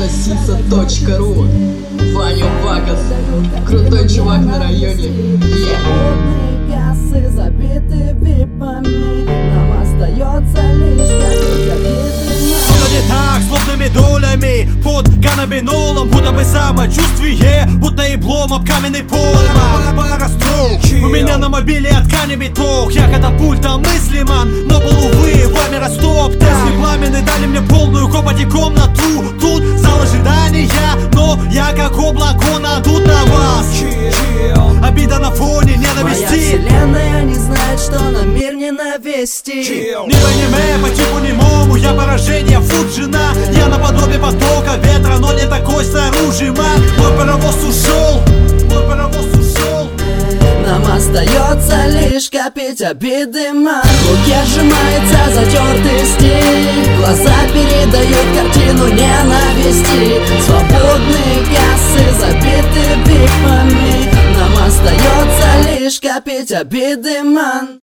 Сосиса.ру. Ваня Вагас, крутой чувак на районе. Кассы забиты випами, нам остается лишь Все не так, злобными долями под каннабинолом, будто бы самочувствие, будто иблом об каменный пол. У меня на мобиле от ткани биток, я катапультом мыслиман, но был, увы, вами растоп. Тесли пламенный дали мне полную копоти комнату. Тут зал ожидания, но я как облако надут на вас. Обида на фоне ненависти. Моя вселенная не знает, что на мир не навести. Не по аниме, по типу немому, я поражение, фуджина. Я наподобие потока ветра, но не такой снаружи, ман. Мой паровоз ушел, мой паровоз ушел. Нам остается лишь копить обиды, ман. В руке сжимается затертый стиль, глаза передают картину ненависти. Свободные кассы забиты випами, нам остается лишь копить обиды, ман.